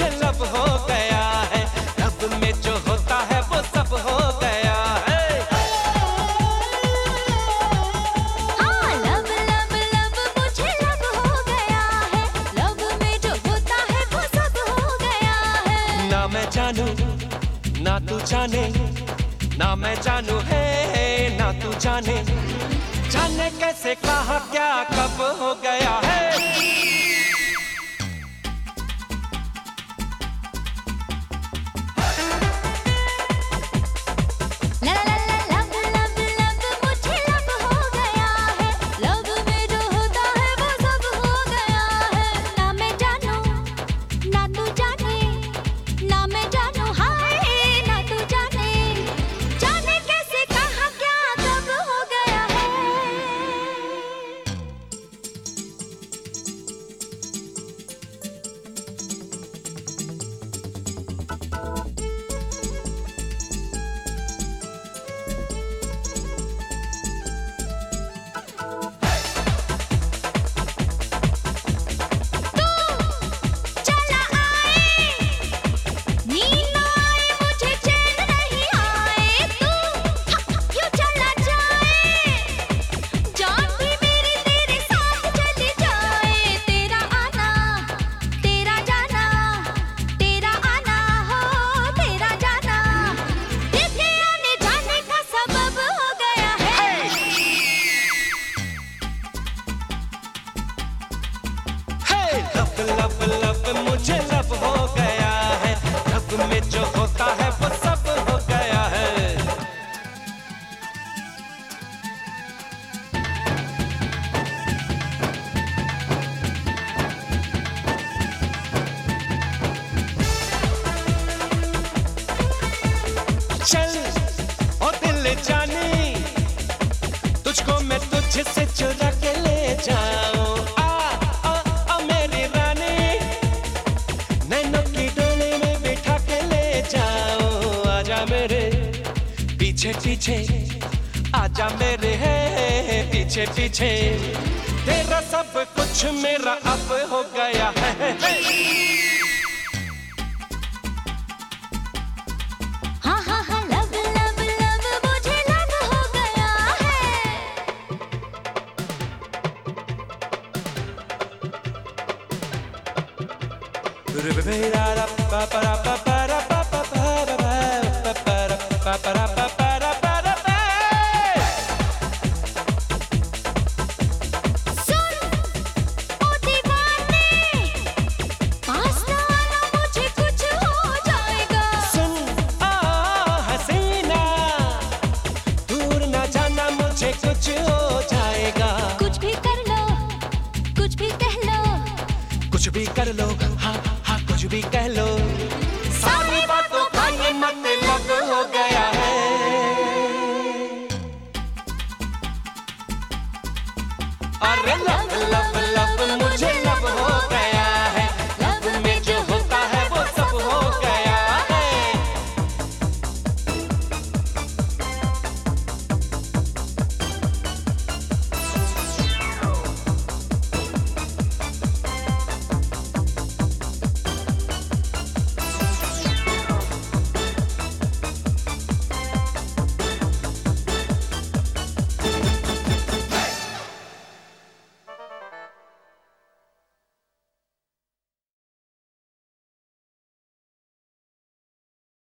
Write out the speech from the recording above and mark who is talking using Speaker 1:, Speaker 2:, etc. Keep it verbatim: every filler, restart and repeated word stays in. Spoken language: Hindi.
Speaker 1: मुझे लब हो गया है, लब में जो होता है वो सब हो गया है।
Speaker 2: हाँ, लब लब लब मुझे लब हो गया है, लब में जो होता है वो सब हो गया है।
Speaker 1: ना मैं जानू ना तू जाने, ना मैं जानू है ना तू जाने, जाने कैसे कहाँ क्या कब हो गया है।
Speaker 2: ला ला ला लब लब लब मुझे लब हो गया है, लब में जो होता है वो सब हो गया है। ना मैं जानू ना तू जाने, ना मैं जानू हाय ना तू जाने, जाने कैसे कहाँ क्या कब हो गया है। चला आए नींद ना आए मुझे चैन नहीं आए, तू क्यों चला जाए, जान भी मेरी तेरे साथ चली जाए। तेरा आना तेरा जाना, तेरा आना हो तेरा जाना, तेरे आने जाने का सबब हो गया है।
Speaker 1: हे लब लब लब मुझे लब हो गया है, लब में जो होता है वो सब हो गया है। चल ओ दिल जानी, तुझको मैं तुझसे चुरा के ले जाऊं। आ आ आ मेरी रानी, नैनों की डोली में बिठा के ले जाऊं। आजा मेरे पीछे पीछे, आजा मेरे है पीछे पीछे, तेरा सब कुछ मेरा अब हो गया है।
Speaker 2: हाँ हाँ हाँ लब लब लब मुझे लब हो गया है। सुन ओ दीवाने, पास ना आना मुझे कुछ हो जाएगा।
Speaker 1: सुन आ हसीना, दूर ना जाना मुझे कुछ हो जाएगा।
Speaker 2: कुछ भी कर लो कुछ भी कह लो,
Speaker 1: कुछ भी कर लो हाँ हाँ कुछ भी कह लो,